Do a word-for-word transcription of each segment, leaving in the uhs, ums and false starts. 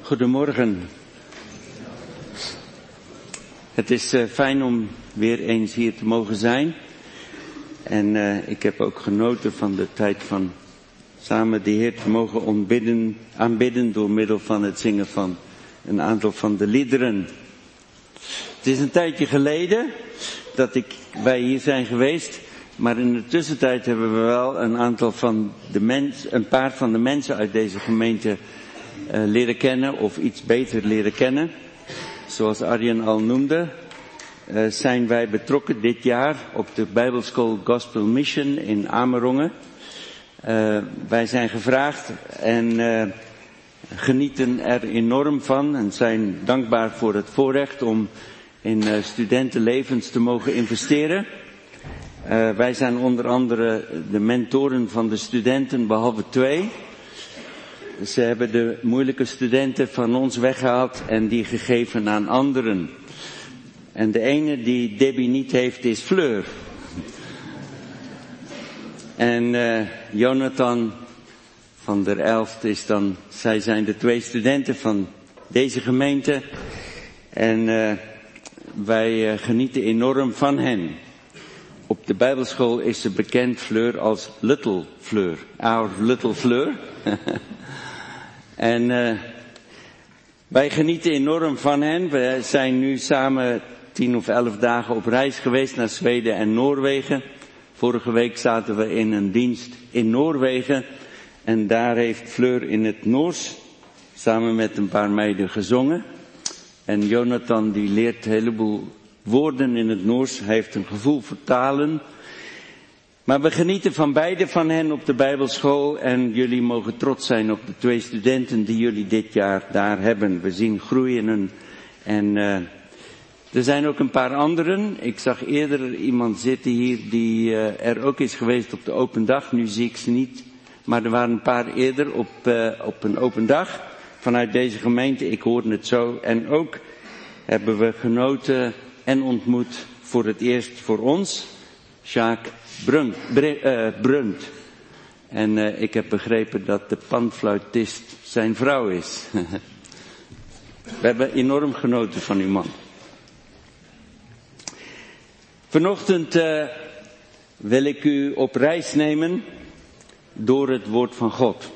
Goedemorgen. Het is uh, fijn om weer eens hier te mogen zijn. En uh, ik heb ook genoten van de tijd van samen de Heer te mogen ontbidden, aanbidden door middel van het zingen van een aantal van de liederen. Het is een tijdje geleden dat ik, wij hier zijn geweest. Maar in de tussentijd hebben we wel een aantal van de mens, een paar van de mensen uit deze gemeente uh, leren kennen of iets beter leren kennen. Zoals Arjen al noemde, uh, zijn wij betrokken dit jaar op de Bijbelschool Gospel Mission in Amerongen. Uh, wij zijn gevraagd en uh, genieten er enorm van en zijn dankbaar voor het voorrecht om in uh, studentenlevens te mogen investeren. Uh, wij zijn onder andere de mentoren van de studenten, behalve twee. Ze hebben de moeilijke studenten van ons weggehaald en die gegeven aan anderen. En de ene die Debbie niet heeft is Fleur. En uh, Jonathan van der Elft is dan, zij zijn de twee studenten van deze gemeente. En uh, wij uh, genieten enorm van hen. Op de Bijbelschool is ze bekend, Fleur, als Little Fleur. Our Little Fleur. En uh, wij genieten enorm van hen. We zijn nu samen tien of elf dagen op reis geweest naar Zweden en Noorwegen. Vorige week zaten we in een dienst in Noorwegen. En daar heeft Fleur in het Noors samen met een paar meiden gezongen. En Jonathan die leert een heleboel woorden in het Noors. Hij heeft een gevoel voor talen. Maar we genieten van beide van hen op de Bijbelschool. En jullie mogen trots zijn op de twee studenten die jullie dit jaar daar hebben. We zien groeien. En, en uh, er zijn ook een paar anderen. Ik zag eerder iemand zitten hier die uh, er ook is geweest op de open dag. Nu zie ik ze niet. Maar er waren een paar eerder op, uh, op een open dag vanuit deze gemeente. Ik hoorde het zo. En ook hebben we genoten en ontmoet voor het eerst voor ons Sjaak Brunt. Uh, Brunt. En uh, ik heb begrepen dat de panfluitist zijn vrouw is. We hebben enorm genoten van uw man. Vanochtend uh, wil ik u op reis nemen door het woord van God.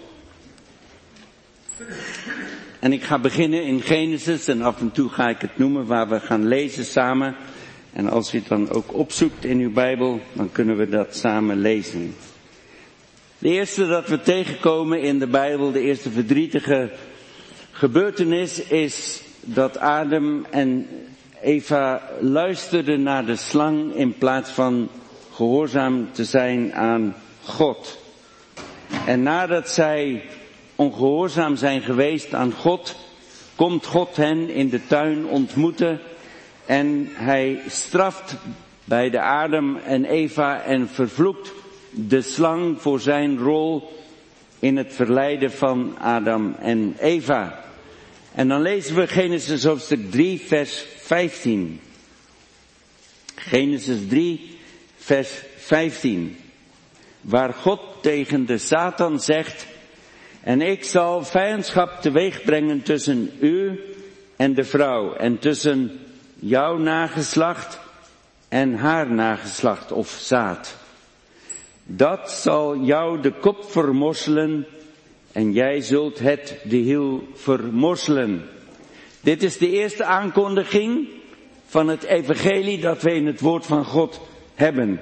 En ik ga beginnen in Genesis en af en toe ga ik het noemen waar we gaan lezen samen. En als u het dan ook opzoekt in uw Bijbel, dan kunnen we dat samen lezen. De eerste dat we tegenkomen in de Bijbel, de eerste verdrietige gebeurtenis, is dat Adam en Eva luisterden naar de slang in plaats van gehoorzaam te zijn aan God. En nadat zij ongehoorzaam zijn geweest aan God, komt God hen in de tuin ontmoeten en hij straft bij de Adam en Eva en vervloekt de slang voor zijn rol in het verleiden van Adam en Eva. En dan lezen we Genesis hoofdstuk drie vers vijftien. Genesis drie vers vijftien. Waar God tegen de Satan zegt: en ik zal vijandschap teweeg brengen tussen u en de vrouw en tussen jouw nageslacht en haar nageslacht of zaad. Dat zal jou de kop vermorselen en jij zult het de hiel vermorselen. Dit is de eerste aankondiging van het evangelie dat we in het woord van God hebben.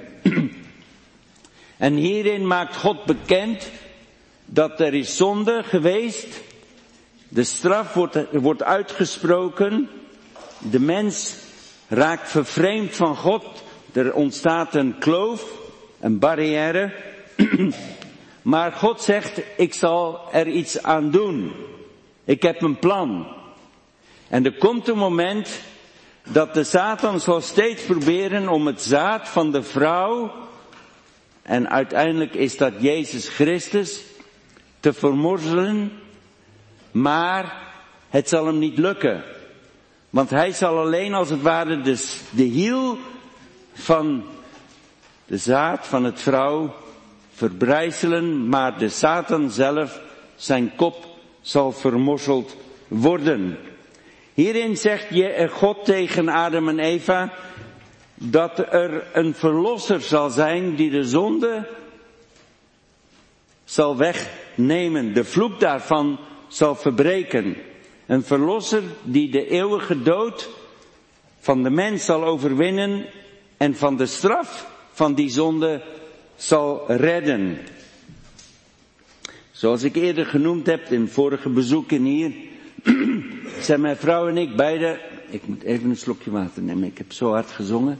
En hierin maakt God bekend dat er is zonde geweest. De straf wordt, wordt uitgesproken. De mens raakt vervreemd van God. Er ontstaat een kloof, een barrière. Maar God zegt, ik zal er iets aan doen. Ik heb een plan. En er komt een moment dat de Satan zal steeds proberen om het zaad van de vrouw, en uiteindelijk is dat Jezus Christus, te vermorzelen. Maar het zal hem niet lukken. Want hij zal alleen als het ware de, de hiel van de zaad van het vrouw verbrijzelen, maar de Satan zelf, zijn kop, zal vermorzeld worden. Hierin zegt je, God tegen Adam en Eva dat er een verlosser zal zijn die de zonde zal wegnemen, de vloek daarvan zal verbreken. Een verlosser die de eeuwige dood van de mens zal overwinnen en van de straf van die zonde zal redden. Zoals ik eerder genoemd heb in vorige bezoeken hier, zijn mijn vrouw en ik beide, ik moet even een slokje water nemen, ik heb zo hard gezongen.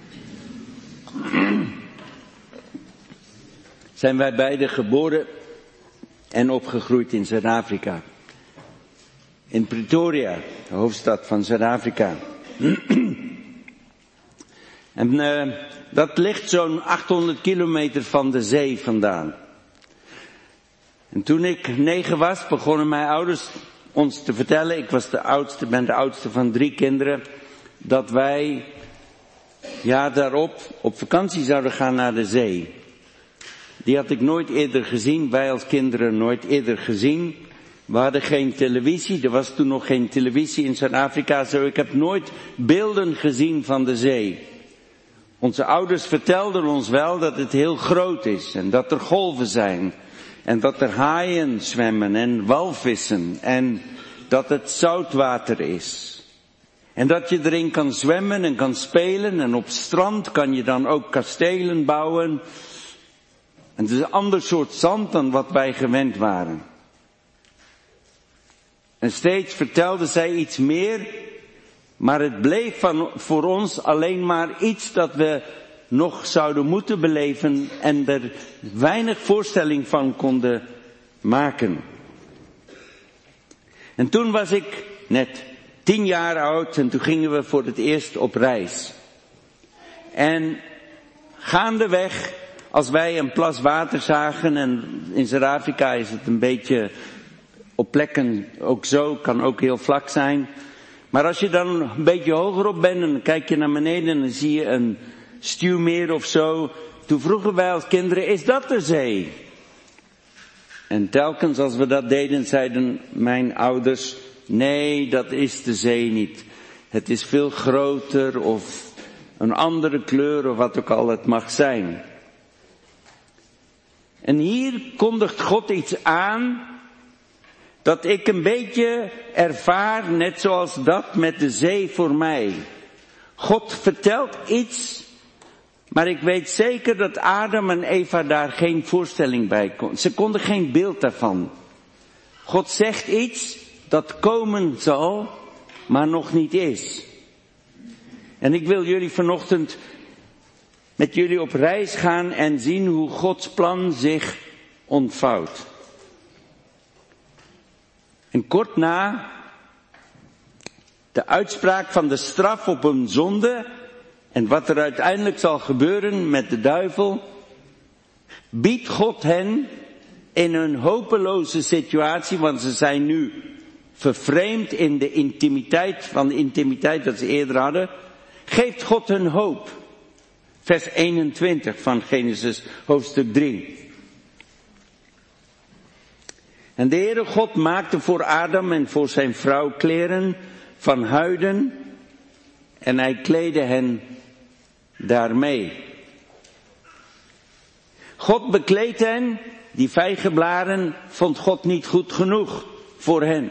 Zijn wij beide geboren en opgegroeid in Zuid-Afrika. In Pretoria, de hoofdstad van Zuid-Afrika. En uh, dat ligt zo'n achthonderd kilometer van de zee vandaan. En toen ik negen was, begonnen mijn ouders ons te vertellen, ik was de oudste, ben de oudste van drie kinderen, dat wij jaar daarop op vakantie zouden gaan naar de zee. Die had ik nooit eerder gezien, wij als kinderen nooit eerder gezien. We hadden geen televisie, er was toen nog geen televisie in Zuid-Afrika, zo ik heb nooit beelden gezien van de zee. Onze ouders vertelden ons wel dat het heel groot is en dat er golven zijn. En dat er haaien zwemmen en walvissen en dat het zoutwater is. En dat je erin kan zwemmen en kan spelen en op strand kan je dan ook kastelen bouwen. En het is een ander soort zand dan wat wij gewend waren. En steeds vertelde zij iets meer, maar het bleef van, voor ons alleen maar iets dat we nog zouden moeten beleven en er weinig voorstelling van konden maken. En toen was ik net tien jaar oud en toen gingen we voor het eerst op reis. En gaandeweg, als wij een plas water zagen, en in Zuid-Afrika is het een beetje op plekken ook zo, kan ook heel vlak zijn. Maar als je dan een beetje hoger op bent en dan kijk je naar beneden en dan zie je een stuwmeer of zo. Toen vroegen wij als kinderen, is dat de zee? En telkens als we dat deden, zeiden mijn ouders, nee, dat is de zee niet. Het is veel groter of een andere kleur of wat ook al het mag zijn. En hier kondigt God iets aan dat ik een beetje ervaar, net zoals dat met de zee voor mij. God vertelt iets, maar ik weet zeker dat Adam en Eva daar geen voorstelling bij konden. Ze konden geen beeld daarvan. God zegt iets dat komen zal, maar nog niet is. En ik wil jullie vanochtend met jullie op reis gaan en zien hoe Gods plan zich ontvouwt. En kort na de uitspraak van de straf op een zonde en wat er uiteindelijk zal gebeuren met de duivel, biedt God hen in een hopeloze situatie, want ze zijn nu vervreemd in de intimiteit van de intimiteit dat ze eerder hadden, geeft God hun hoop. Vers eenentwintig van Genesis hoofdstuk drie. En de Heere God maakte voor Adam en voor zijn vrouw kleren van huiden en hij kleedde hen daarmee. God bekleedt hen, die vijgenblaren vond God niet goed genoeg voor hen.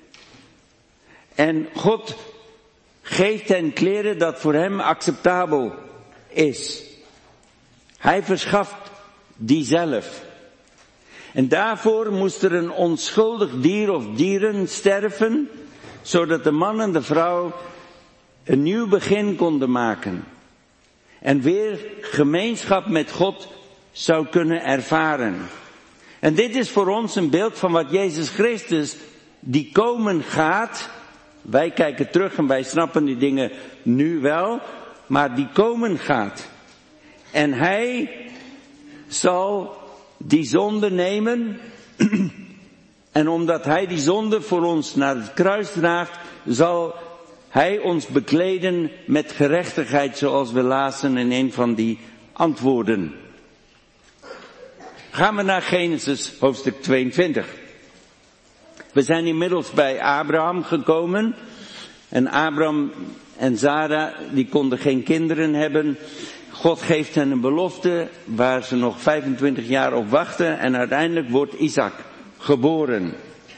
En God geeft hen kleren dat voor hem acceptabel is. Hij verschaft die zelf. En daarvoor moest er een onschuldig dier of dieren sterven, zodat de man en de vrouw een nieuw begin konden maken. En weer gemeenschap met God zou kunnen ervaren. En dit is voor ons een beeld van wat Jezus Christus, die komen gaat. Wij kijken terug en wij snappen die dingen nu wel, maar die komen gaat. En hij zal die zonde nemen. En omdat hij die zonde voor ons naar het kruis draagt, zal hij ons bekleden met gerechtigheid, zoals we lazen in een van die antwoorden. Gaan we naar Genesis hoofdstuk tweeëntwintig. We zijn inmiddels bij Abraham gekomen. En Abraham en Sara, die konden geen kinderen hebben. God geeft hen een belofte waar ze nog vijfentwintig jaar op wachten. En uiteindelijk wordt Isaac geboren.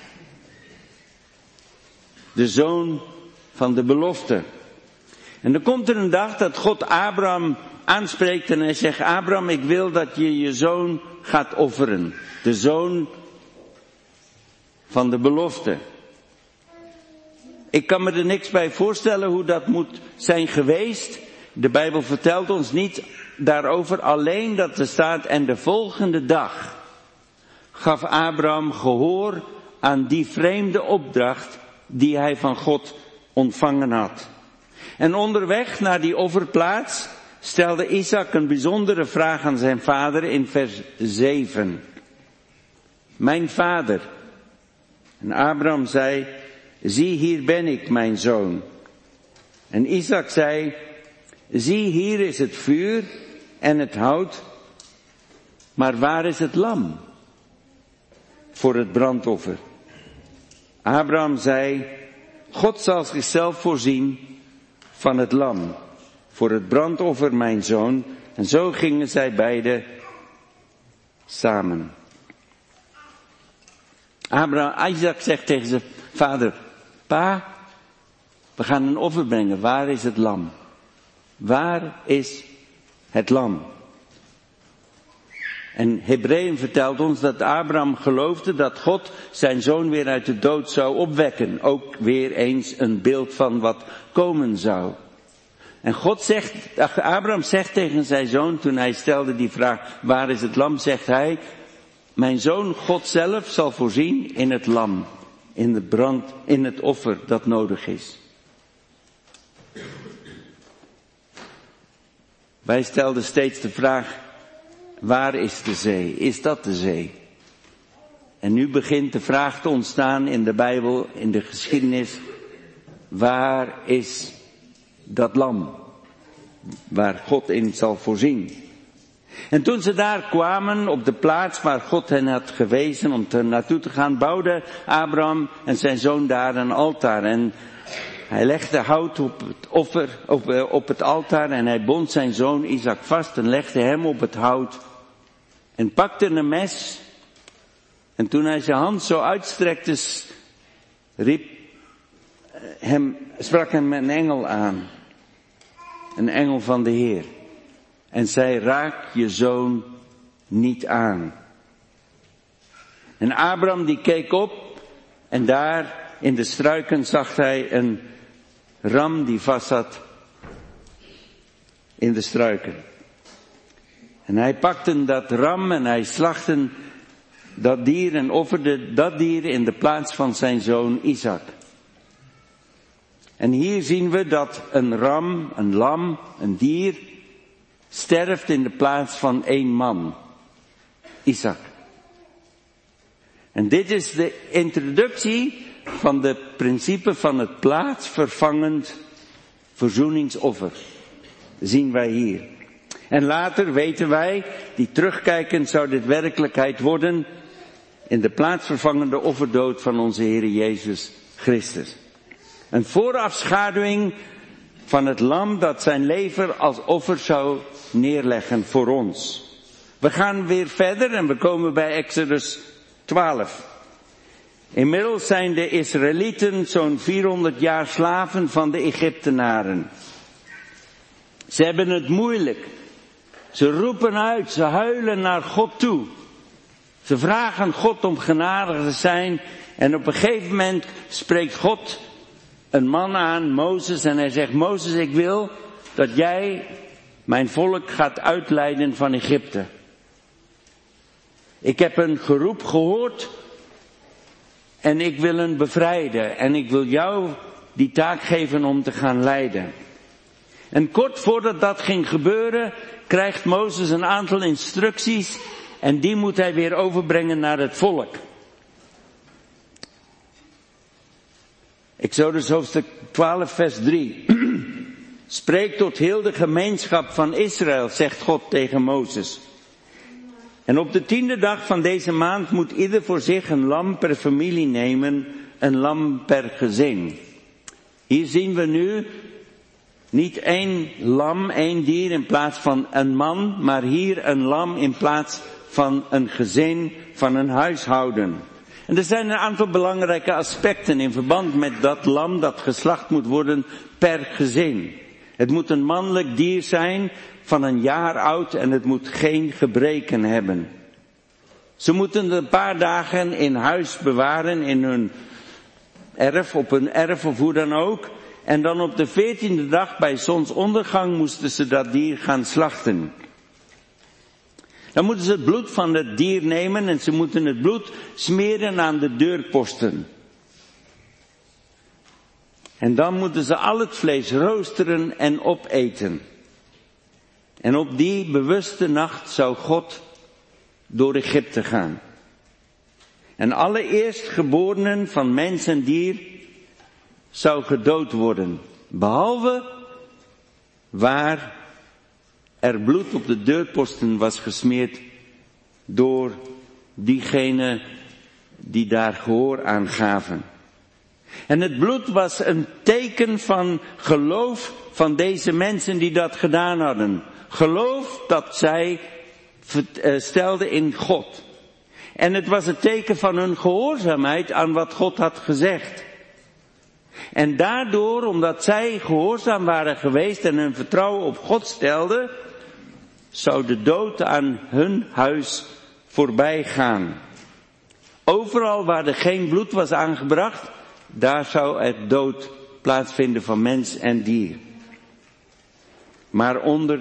De zoon van de belofte. En dan komt er een dag dat God Abraham aanspreekt en hij zegt: Abraham, ik wil dat je je zoon gaat offeren. De zoon van de belofte. Ik kan me er niks bij voorstellen hoe dat moet zijn geweest. De Bijbel vertelt ons niet daarover, alleen dat er staat: en de volgende dag gaf Abraham gehoor aan die vreemde opdracht die hij van God ontvangen had. En onderweg naar die offerplaats stelde Isaac een bijzondere vraag aan zijn vader in vers zeven. Mijn vader. En Abraham zei: zie, hier ben ik, mijn zoon. En Isaac zei: zie, hier is het vuur en het hout, maar waar is het lam voor het brandoffer? Abraham zei: God zal zichzelf voorzien van het lam voor het brandoffer, mijn zoon. En zo gingen zij beiden samen. Abraham, Isaac zegt tegen zijn vader: pa, we gaan een offer brengen. Waar is het lam? Waar is het lam? En Hebreeën vertelt ons dat Abraham geloofde dat God zijn zoon weer uit de dood zou opwekken. Ook weer eens een beeld van wat komen zou. En God zegt, Abraham zegt tegen zijn zoon, toen hij stelde die vraag: waar is het lam? Zegt hij: mijn zoon, God zelf zal voorzien in het lam, in de brand, in het offer dat nodig is. Wij stelden steeds de vraag: waar is de zee? Is dat de zee? En nu begint de vraag te ontstaan in de Bijbel, in de geschiedenis: waar is dat lam? Waar God in zal voorzien. En toen ze daar kwamen op de plaats waar God hen had gewezen om er naartoe te gaan, bouwde Abraham en zijn zoon daar een altaar. En hij legde hout op het offer, op, op het altaar, en hij bond zijn zoon Isaac vast en legde hem op het hout. En pakte een mes. En toen hij zijn hand zo uitstrekte, riep hem, sprak hem een engel aan. Een engel van de Heer. En zei: raak je zoon niet aan. En Abraham die keek op. En daar in de struiken zag hij een ram die vast zat in de struiken. En hij pakte dat ram en hij slachtte dat dier en offerde dat dier in de plaats van zijn zoon Isaac. En hier zien we dat een ram, een lam, een dier sterft in de plaats van één man, Isaac. En dit is de introductie van de principe van het plaatsvervangend verzoeningsoffer. Zien wij hier. En later weten wij, die terugkijken, zou dit werkelijkheid worden in de plaatsvervangende offerdood van onze Heer Jezus Christus. Een voorafschaduwing van het lam dat zijn leven als offer zou neerleggen voor ons. We gaan weer verder en we komen bij Exodus twaalf. Inmiddels zijn de Israëlieten zo'n vierhonderd jaar slaven van de Egyptenaren. Ze hebben het moeilijk. Ze roepen uit, ze huilen naar God toe. Ze vragen God om genadig te zijn. En op een gegeven moment spreekt God een man aan, Mozes, en hij zegt: Mozes, ik wil dat jij mijn volk gaat uitleiden van Egypte. Ik heb een geroep gehoord en ik wil hen bevrijden. En ik wil jou die taak geven om te gaan leiden. En kort voordat dat ging gebeuren, krijgt Mozes een aantal instructies en die moet hij weer overbrengen naar het volk. Exodus hoofdstuk twaalf vers drie. Spreek tot heel de gemeenschap van Israël, zegt God tegen Mozes. En op de tiende dag van deze maand moet ieder voor zich een lam per familie nemen, een lam per gezin. Hier zien we nu niet één lam, één dier in plaats van een man, maar hier een lam in plaats van een gezin, van een huishouden. En er zijn een aantal belangrijke aspecten in verband met dat lam dat geslacht moet worden per gezin. Het moet een mannelijk dier zijn van een jaar oud en het moet geen gebreken hebben. Ze moeten het een paar dagen in huis bewaren, in hun erf, op hun erf of hoe dan ook. En dan op de veertiende dag bij zonsondergang moesten ze dat dier gaan slachten. Dan moeten ze het bloed van het dier nemen en ze moeten het bloed smeren aan de deurposten. En dan moeten ze al het vlees roosteren en opeten. En op die bewuste nacht zou God door Egypte gaan. En alle eerstgeborenen van mens en dier zou gedood worden. Behalve waar er bloed op de deurposten was gesmeerd door diegenen die daar gehoor aan gaven. En het bloed was een teken van geloof van deze mensen die dat gedaan hadden. Geloof dat zij stelden in God. En het was het teken van hun gehoorzaamheid aan wat God had gezegd. En daardoor, omdat zij gehoorzaam waren geweest en hun vertrouwen op God stelden, zou de dood aan hun huis voorbij gaan. Overal waar er geen bloed was aangebracht, daar zou het dood plaatsvinden van mens en dier. Maar onder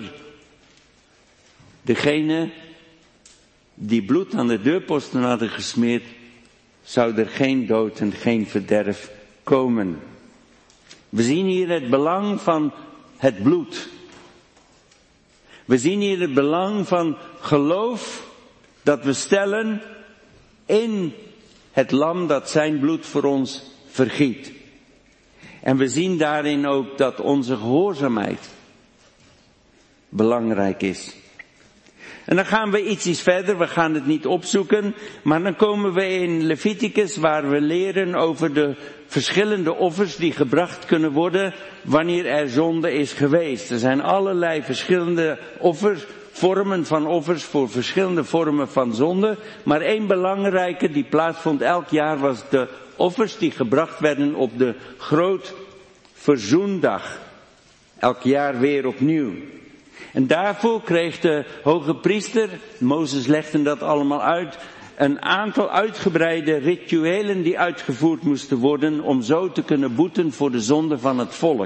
degene die bloed aan de deurposten hadden gesmeerd, zou er geen dood en geen verderf komen. We zien hier het belang van het bloed. We zien hier het belang van geloof dat we stellen in het lam dat zijn bloed voor ons vergiet. En we zien daarin ook dat onze gehoorzaamheid belangrijk is. En dan gaan we iets verder, we gaan het niet opzoeken, maar dan komen we in Leviticus waar we leren over de verschillende offers die gebracht kunnen worden wanneer er zonde is geweest. Er zijn allerlei verschillende offers, vormen van offers voor verschillende vormen van zonde, maar één belangrijke die plaatsvond elk jaar was de offers die gebracht werden op de groot verzoendag. Elk jaar weer opnieuw. En daarvoor kreeg de hoge priester, Mozes legde dat allemaal uit, een aantal uitgebreide rituelen die uitgevoerd moesten worden om zo te kunnen boeten voor de zonde van het volk.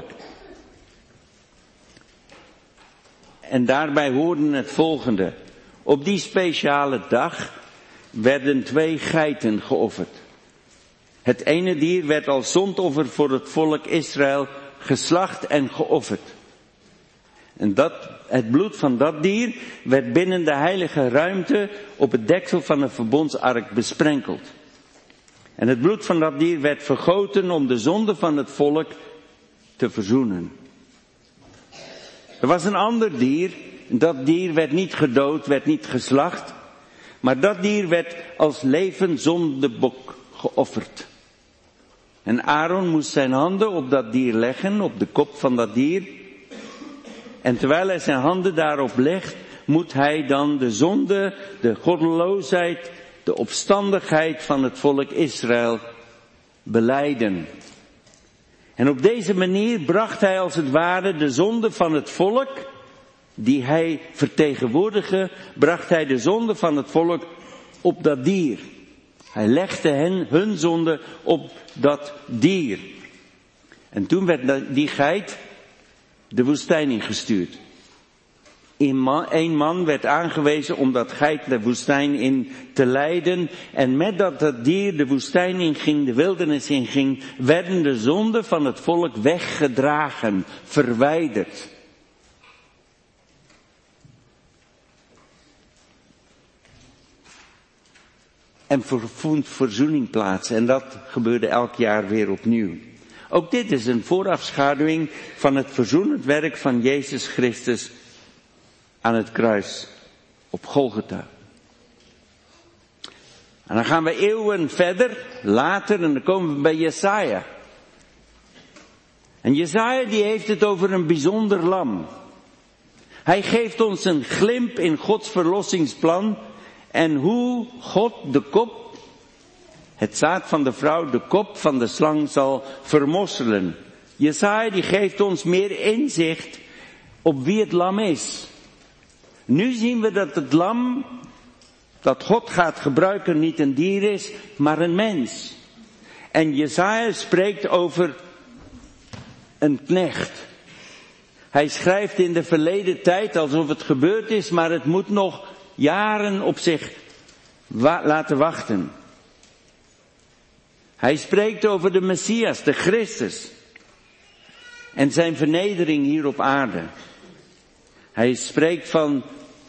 En daarbij hoorden het volgende. Op die speciale dag werden twee geiten geofferd. Het ene dier werd als zondoffer voor het volk Israël geslacht en geofferd. En dat, het bloed van dat dier werd binnen de heilige ruimte op het deksel van de verbondsark besprenkeld. En het bloed van dat dier werd vergoten om de zonde van het volk te verzoenen. Er was een ander dier, dat dier werd niet gedood, werd niet geslacht, maar dat dier werd als levend zondebok geofferd. En Aaron moest zijn handen op dat dier leggen, op de kop van dat dier. En terwijl hij zijn handen daarop legt, moet hij dan de zonde, de goddeloosheid, de opstandigheid van het volk Israël belijden. En op deze manier bracht hij als het ware de zonde van het volk, die hij vertegenwoordigde, bracht hij de zonde van het volk op dat dier. Hij legde hen, hun zonde op dat dier. En toen werd die geit de woestijn ingestuurd. Eén man werd aangewezen om dat geit de woestijn in te leiden. En met dat dat dier de woestijn inging, de wildernis inging, werden de zonden van het volk weggedragen, verwijderd. En vond verzoening plaats. En dat gebeurde elk jaar weer opnieuw. Ook dit is een voorafschaduwing van het verzoenend werk van Jezus Christus aan het kruis op Golgotha. En dan gaan we eeuwen verder, later, en dan komen we bij Jesaja. En Jesaja die heeft het over een bijzonder lam. Hij geeft ons een glimp in Gods verlossingsplan en hoe God de kop, het zaad van de vrouw, de kop van de slang zal vermosselen. Jesaja die geeft ons meer inzicht op wie het lam is. Nu zien we dat het lam dat God gaat gebruiken niet een dier is, maar een mens. En Jesaja spreekt over een knecht. Hij schrijft in de verleden tijd alsof het gebeurd is, maar het moet nog jaren op zich wa- laten wachten. Hij spreekt over de Messias, de Christus. En zijn vernedering hier op aarde. Hij spreekt van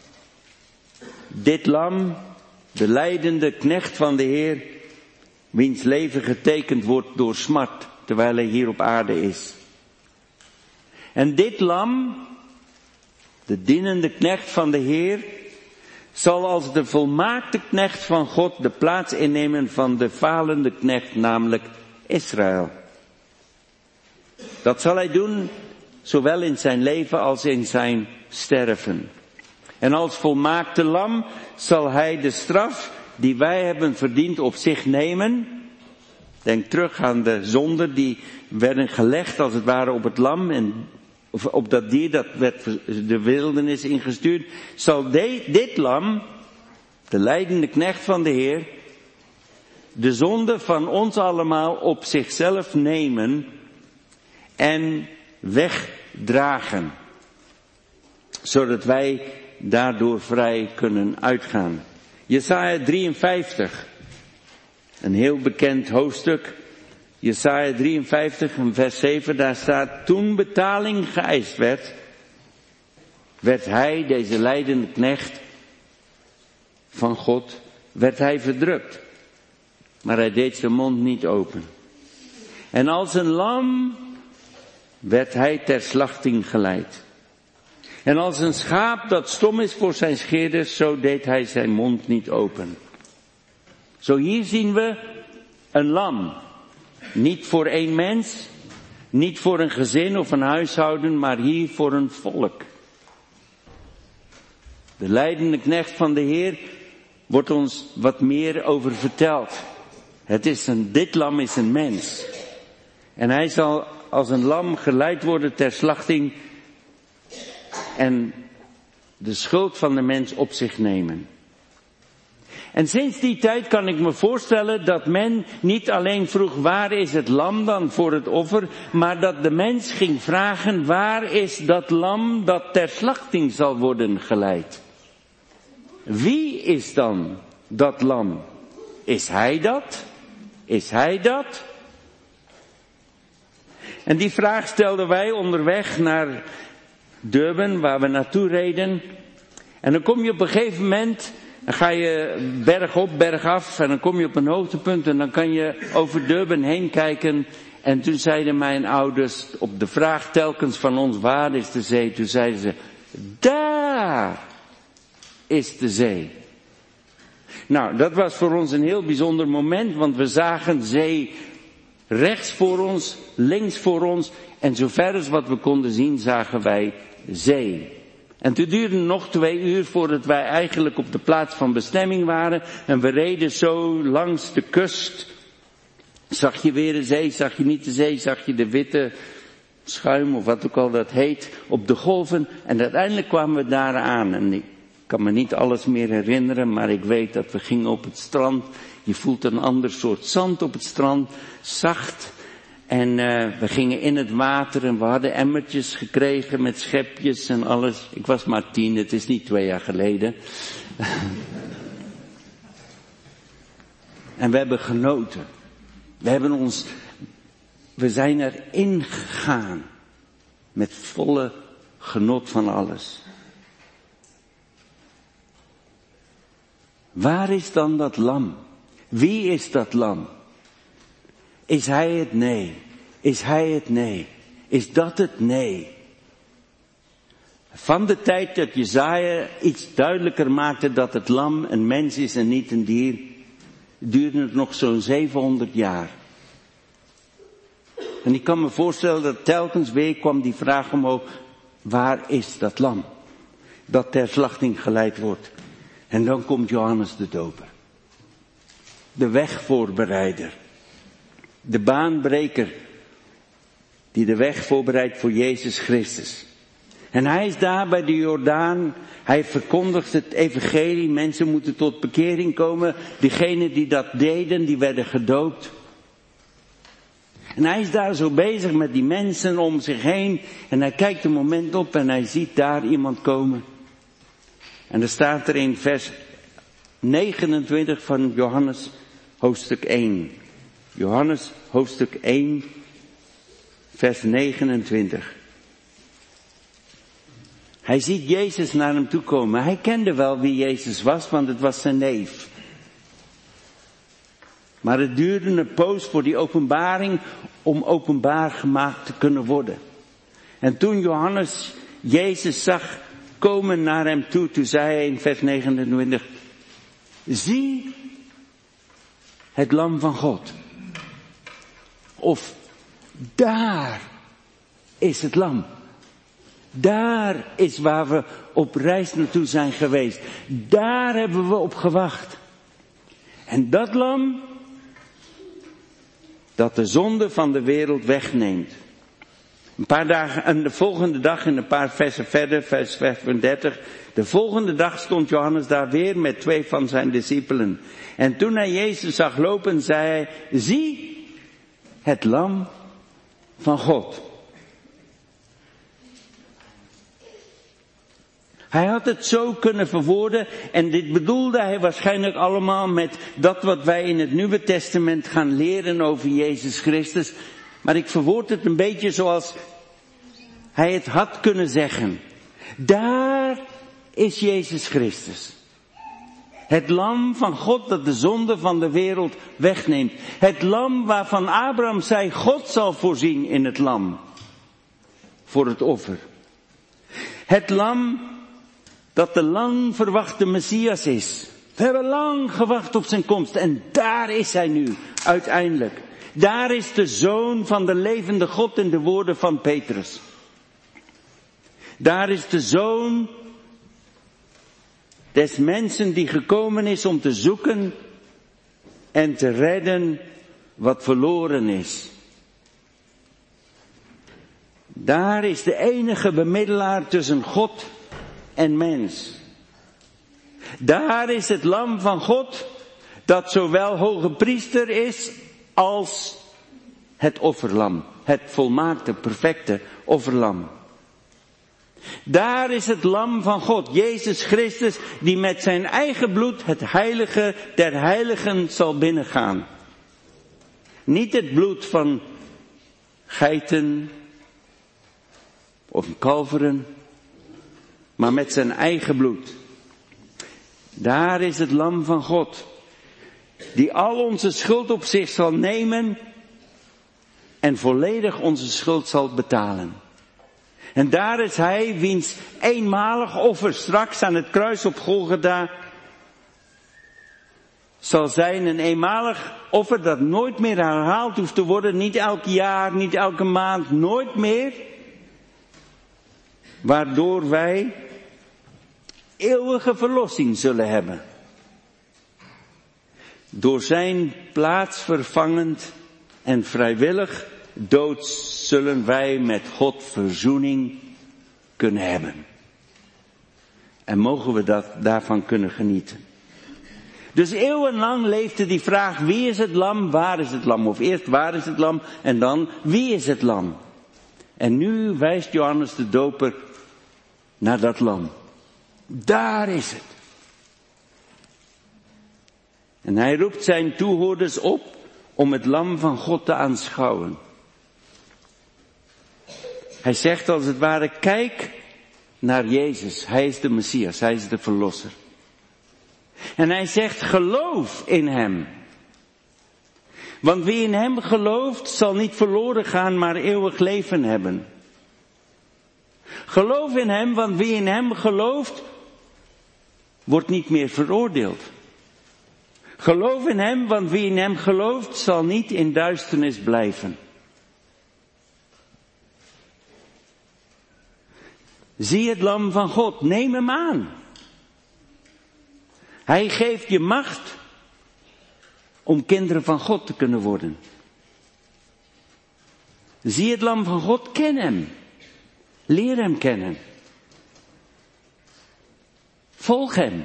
dit lam, de lijdende knecht van de Heer, wiens leven getekend wordt door smart, terwijl hij hier op aarde is. En dit lam, de dienende knecht van de Heer, zal als de volmaakte knecht van God de plaats innemen van de falende knecht, namelijk Israël. Dat zal hij doen, zowel in zijn leven als in zijn sterven. En als volmaakte lam zal hij de straf die wij hebben verdiend op zich nemen. Denk terug aan de zonden die werden gelegd als het ware op het lam en of op dat dier dat werd de wildernis ingestuurd. Zal de, dit lam, de lijdende knecht van de Heer, de zonde van ons allemaal op zichzelf nemen en wegdragen. Zodat wij daardoor vrij kunnen uitgaan. Jesaja drieënvijftig. Een heel bekend hoofdstuk. Jesaja drieënvijftig, vers zeven, daar staat: toen betaling geëist werd, werd hij, deze lijdende knecht van God, werd hij verdrukt. Maar hij deed zijn mond niet open. En als een lam werd hij ter slachting geleid. En als een schaap dat stom is voor zijn scheerders, zo deed hij zijn mond niet open. Zo hier zien we een lam. Niet voor één mens, niet voor een gezin of een huishouden, maar hier voor een volk. De lijdende knecht van de Heer wordt ons wat meer over verteld. Het is een, dit lam is een mens. En hij zal als een lam geleid worden ter slachting en de schuld van de mens op zich nemen. En sinds die tijd kan ik me voorstellen dat men niet alleen vroeg waar is het lam dan voor het offer, maar dat de mens ging vragen waar is dat lam dat ter slachting zal worden geleid. Wie is dan dat lam? Is hij dat? Is hij dat? En die vraag stelden wij onderweg naar Durban, waar we naartoe reden. En dan kom je op een gegeven moment, dan ga je berg op, berg af en dan kom je op een hoogtepunt en dan kan je over Durban heen kijken. En toen zeiden mijn ouders op de vraag telkens van ons, waar is de zee? Toen zeiden ze, daar is de zee. Nou, dat was voor ons een heel bijzonder moment, want we zagen zee rechts voor ons, links voor ons en zover als wat we konden zien zagen wij zee. En het duurde nog twee uur voordat wij eigenlijk op de plaats van bestemming waren. En we reden zo langs de kust. Zag je weer de zee, zag je niet de zee, zag je de witte schuim of wat ook al dat heet op de golven. En uiteindelijk kwamen we daar aan. En ik kan me niet alles meer herinneren, maar ik weet dat we gingen op het strand. Je voelt een ander soort zand op het strand, zacht. En uh, we gingen in het water en we hadden emmertjes gekregen met schepjes en alles. Ik was maar tien, het is niet twee jaar geleden. En we hebben genoten. We hebben ons, we zijn erin gegaan. Met volle genot van alles. Waar is dan dat lam? Wie is dat lam? Is hij het? Nee. Is hij het? Nee. Is dat het? Nee. Van de tijd dat Jesaja iets duidelijker maakte dat het lam een mens is en niet een dier, duurde het nog zo'n zevenhonderd jaar. En ik kan me voorstellen dat telkens weer kwam die vraag omhoog, waar is dat lam? Dat ter slachting geleid wordt. En dan komt Johannes de Doper. De wegvoorbereider. De baanbreker. Die de weg voorbereidt voor Jezus Christus. En hij is daar bij de Jordaan. Hij verkondigt het evangelie. Mensen moeten tot bekering komen. Diegenen die dat deden, die werden gedoopt. En hij is daar zo bezig met die mensen om zich heen. En hij kijkt een moment op en hij ziet daar iemand komen. En er staat er in vers negenentwintig van Johannes hoofdstuk één. Johannes hoofdstuk één, vers negenentwintig. Hij ziet Jezus naar hem toe komen. Hij kende wel wie Jezus was, want het was zijn neef. Maar het duurde een poos voor die openbaring om openbaar gemaakt te kunnen worden. En toen Johannes Jezus zag komen naar hem toe, toen zei hij in vers negenentwintig, zie het lam van God. Of daar is het lam. Daar is waar we op reis naartoe zijn geweest. Daar hebben we op gewacht. En dat lam dat de zonde van de wereld wegneemt. Een paar dagen, en de volgende dag, in een paar versen verder, vers vijfendertig. De volgende dag stond Johannes daar weer met twee van zijn discipelen. En toen hij Jezus zag lopen, zei hij, zie het lam van God. Hij had het zo kunnen verwoorden en dit bedoelde hij waarschijnlijk allemaal met dat wat wij in het Nieuwe Testament gaan leren over Jezus Christus. Maar ik verwoord het een beetje zoals hij het had kunnen zeggen. Daar is Jezus Christus. Het lam van God dat de zonde van de wereld wegneemt. Het lam waarvan Abraham zei, God zal voorzien in het lam. Voor het offer. Het lam dat de lang verwachte Messias is. We hebben lang gewacht op zijn komst en daar is hij nu, uiteindelijk. Daar is de Zoon van de levende God in de woorden van Petrus. Daar is de Zoon des mensen die gekomen is om te zoeken en te redden wat verloren is. Daar is de enige bemiddelaar tussen God en mens. Daar is het lam van God dat zowel hoge priester is als het offerlam. Het volmaakte, perfecte offerlam. Daar is het lam van God, Jezus Christus, die met zijn eigen bloed het heilige der heiligen zal binnengaan. Niet het bloed van geiten of kalveren, maar met zijn eigen bloed. Daar is het lam van God, die al onze schuld op zich zal nemen en volledig onze schuld zal betalen. En daar is hij, wiens eenmalig offer straks aan het kruis op Golgotha zal zijn, een eenmalig offer dat nooit meer herhaald hoeft te worden, niet elk jaar, niet elke maand, nooit meer, waardoor wij eeuwige verlossing zullen hebben. Door zijn plaatsvervangend en vrijwillig dood zullen wij met God verzoening kunnen hebben. En mogen we dat, daarvan kunnen genieten. Dus eeuwenlang leefde die vraag, wie is het lam, waar is het lam? Of eerst, waar is het lam? En dan, wie is het lam? En nu wijst Johannes de Doper naar dat lam. Daar is het. En hij roept zijn toehoorders op om het lam van God te aanschouwen. Hij zegt als het ware, kijk naar Jezus. Hij is de Messias, hij is de verlosser. En hij zegt, geloof in hem. Want wie in hem gelooft, zal niet verloren gaan, maar eeuwig leven hebben. Geloof in hem, want wie in hem gelooft, wordt niet meer veroordeeld. Geloof in hem, want wie in hem gelooft zal niet in duisternis blijven. Zie het lam van God, neem hem aan. Hij geeft je macht om kinderen van God te kunnen worden. Zie het lam van God, ken hem. Leer hem kennen. Volg hem.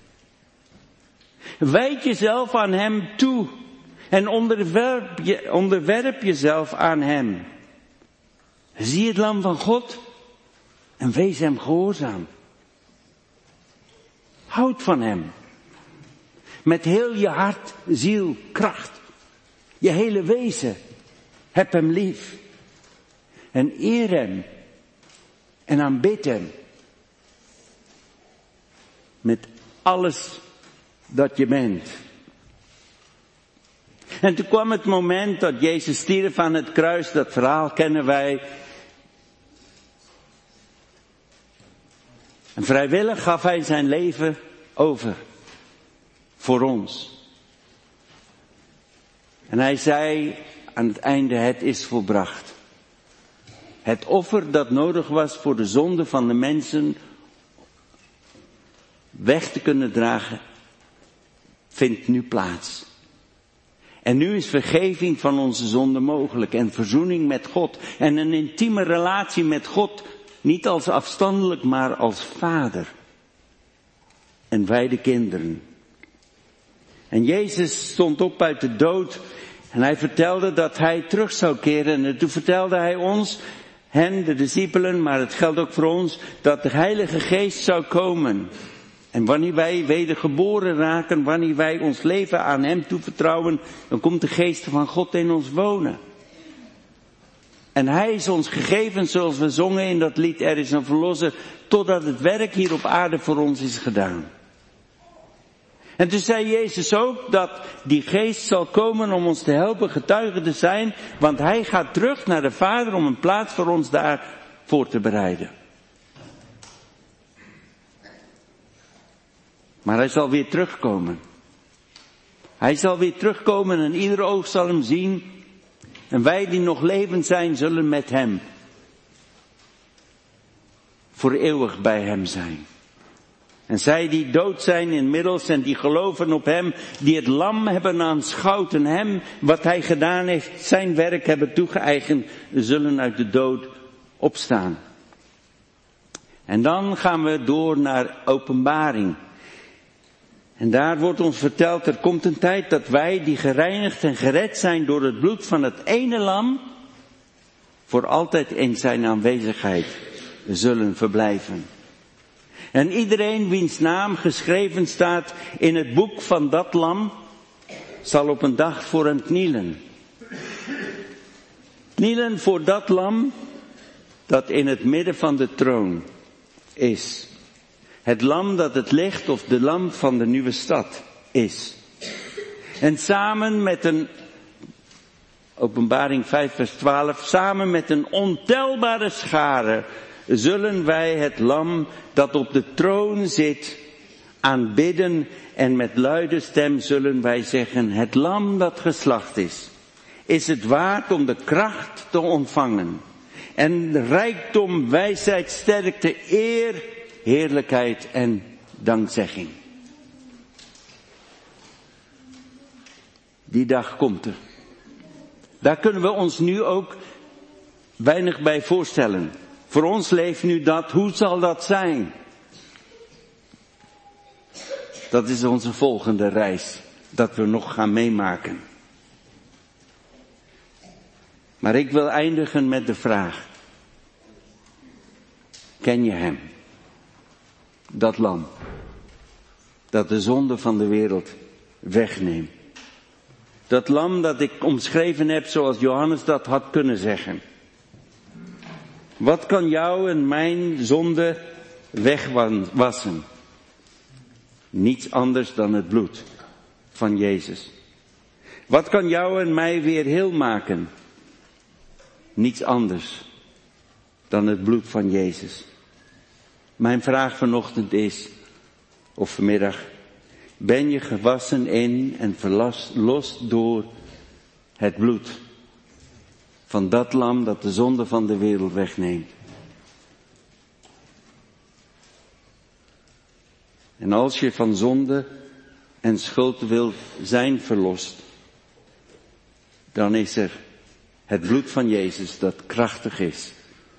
Wijd jezelf aan hem toe en onderwerp, je, onderwerp jezelf aan hem. Zie het lam van God en wees hem gehoorzaam. Houd van hem. Met heel je hart, ziel, kracht. Je hele wezen. Heb hem lief. En eer hem. En aanbid hem. Met alles dat je bent. En toen kwam het moment dat Jezus stierf aan het kruis. Dat verhaal kennen wij. En vrijwillig gaf hij zijn leven over. Voor ons. En hij zei aan het einde, het is volbracht. Het offer dat nodig was voor de zonde van de mensen weg te kunnen dragen, vindt nu plaats. En nu is vergeving van onze zonde mogelijk en verzoening met God en een intieme relatie met God, niet als afstandelijk, maar als vader. En wij de kinderen. En Jezus stond op uit de dood en hij vertelde dat hij terug zou keren. En toen vertelde hij ons, hen, de discipelen, maar het geldt ook voor ons, dat de Heilige Geest zou komen. En wanneer wij wedergeboren raken, wanneer wij ons leven aan hem toevertrouwen, dan komt de Geest van God in ons wonen. En hij is ons gegeven, zoals we zongen in dat lied, er is een verlosser, totdat het werk hier op aarde voor ons is gedaan. En toen zei Jezus ook dat die geest zal komen om ons te helpen getuigen te zijn, want hij gaat terug naar de Vader om een plaats voor ons daar voor te bereiden. Maar hij zal weer terugkomen. Hij zal weer terugkomen en ieder oog zal hem zien. En wij die nog levend zijn, zullen met hem voor eeuwig bij hem zijn. En zij die dood zijn inmiddels en die geloven op hem, die het lam hebben aanschouwd en hem, wat hij gedaan heeft, zijn werk hebben toegeëigend, zullen uit de dood opstaan. En dan gaan we door naar Openbaring. En daar wordt ons verteld, er komt een tijd dat wij die gereinigd en gered zijn door het bloed van het ene lam, voor altijd in zijn aanwezigheid zullen verblijven. En iedereen wiens naam geschreven staat in het boek van dat lam, zal op een dag voor hem knielen. Knielen voor dat lam dat in het midden van de troon is. Het lam dat het licht of de lamp van de nieuwe stad is. En samen met een, Openbaring vijf vers twaalf, samen met een ontelbare schare zullen wij het lam dat op de troon zit aanbidden en met luide stem zullen wij zeggen, het lam dat geslacht is, is het waard om de kracht te ontvangen. En rijkdom, wijsheid, sterkte, eer, heerlijkheid en dankzegging. Die dag komt er. Daar kunnen we ons nu ook weinig bij voorstellen. Voor ons leeft nu dat, hoe zal dat zijn? Dat is onze volgende reis, dat we nog gaan meemaken. Maar ik wil eindigen met de vraag. Ken je hem? Dat lam, dat de zonde van de wereld wegneemt. Dat lam dat ik omschreven heb zoals Johannes dat had kunnen zeggen. Wat kan jou en mijn zonde wegwassen? Niets anders dan het bloed van Jezus. Wat kan jou en mij weer heel maken? Niets anders dan het bloed van Jezus. Mijn vraag vanochtend is, of vanmiddag, ben je gewassen in en verlost door het bloed van dat lam dat de zonde van de wereld wegneemt. En als je van zonde en schuld wilt zijn verlost, dan is er het bloed van Jezus dat krachtig is.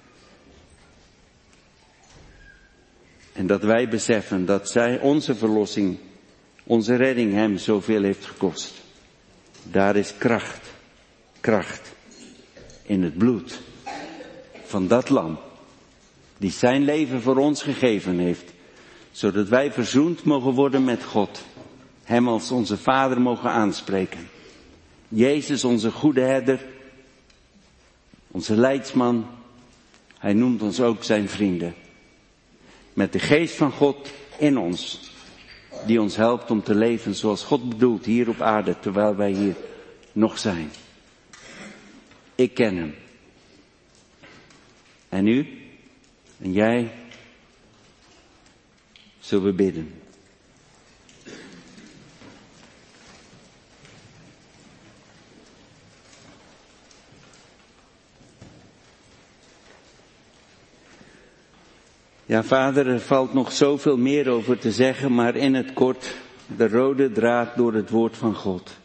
En dat wij beseffen dat zij onze verlossing, onze redding hem zoveel heeft gekost. Daar is kracht, kracht in het bloed van dat lam die zijn leven voor ons gegeven heeft, zodat wij verzoend mogen worden met God, hem als onze Vader mogen aanspreken. Jezus, onze goede herder, onze leidsman, hij noemt ons ook zijn vrienden. Met de geest van God in ons, die ons helpt om te leven zoals God bedoelt hier op aarde, terwijl wij hier nog zijn. Ik ken hem. En u? En jij? Zullen we bidden? Ja, Vader, er valt nog zoveel meer over te zeggen, maar in het kort, de rode draad door het woord van God.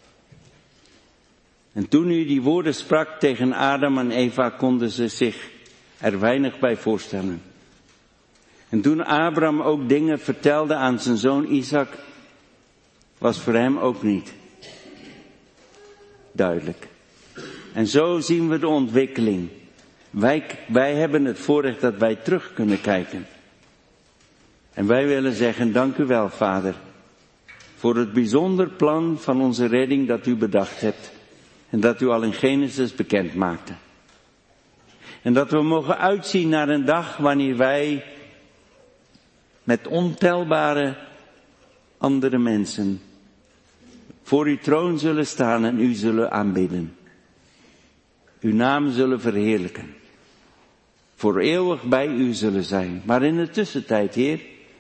En toen u die woorden sprak tegen Adam en Eva, konden ze zich er weinig bij voorstellen. En toen Abraham ook dingen vertelde aan zijn zoon Isaac, was voor hem ook niet duidelijk. En zo zien we de ontwikkeling. Wij, wij hebben het voorrecht dat wij terug kunnen kijken. En wij willen zeggen, dank u wel, Vader, voor het bijzonder plan van onze redding dat u bedacht hebt. En dat u al in Genesis bekend maakte. En dat we mogen uitzien naar een dag wanneer wij met ontelbare andere mensen voor uw troon zullen staan en u zullen aanbidden. Uw naam zullen verheerlijken. Voor eeuwig bij u zullen zijn. Maar in de tussentijd, Heer,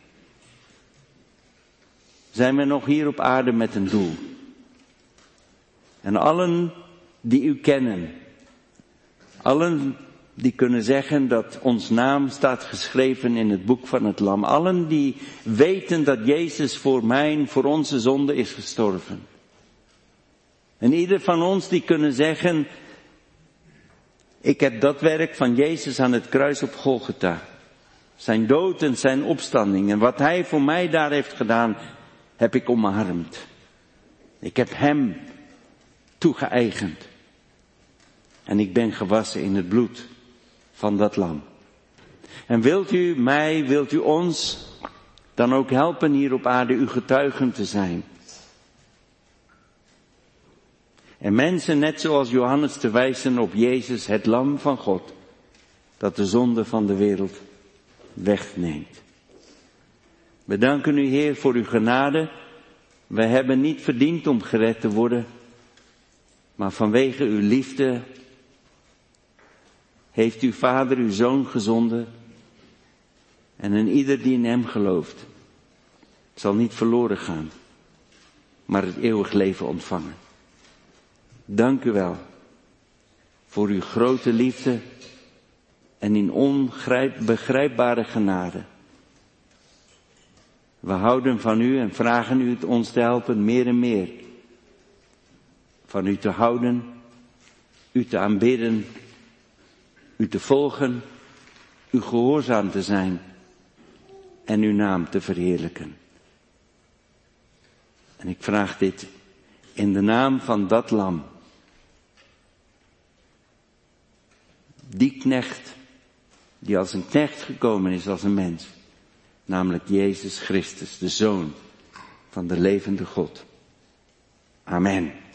zijn we nog hier op aarde met een doel. En allen die u kennen, allen die kunnen zeggen dat ons naam staat geschreven in het boek van het Lam. Allen die weten dat Jezus voor mijn, voor onze zonde is gestorven. En ieder van ons die kunnen zeggen, ik heb dat werk van Jezus aan het kruis op Golgotha. Zijn dood en zijn opstanding en wat hij voor mij daar heeft gedaan, heb ik omarmd. Ik heb hem toegeëigend. En ik ben gewassen in het bloed van dat lam. En wilt u mij, wilt u ons dan ook helpen hier op aarde uw getuigen te zijn? En mensen net zoals Johannes te wijzen op Jezus, het lam van God, dat de zonde van de wereld wegneemt. We danken u, Heer, voor uw genade. Wij hebben niet verdiend om gered te worden, maar vanwege uw liefde heeft uw Vader uw Zoon gezonden. En een ieder die in hem gelooft, zal niet verloren gaan, maar het eeuwig leven ontvangen. Dank u wel voor uw grote liefde en in onbegrijpbare genade. We houden van u en vragen u het ons te helpen meer en meer van u te houden, u te aanbidden, u te volgen, u gehoorzaam te zijn en uw naam te verheerlijken. En ik vraag dit in de naam van dat lam. Die knecht, die als een knecht gekomen is als een mens. Namelijk Jezus Christus, de Zoon van de levende God. Amen.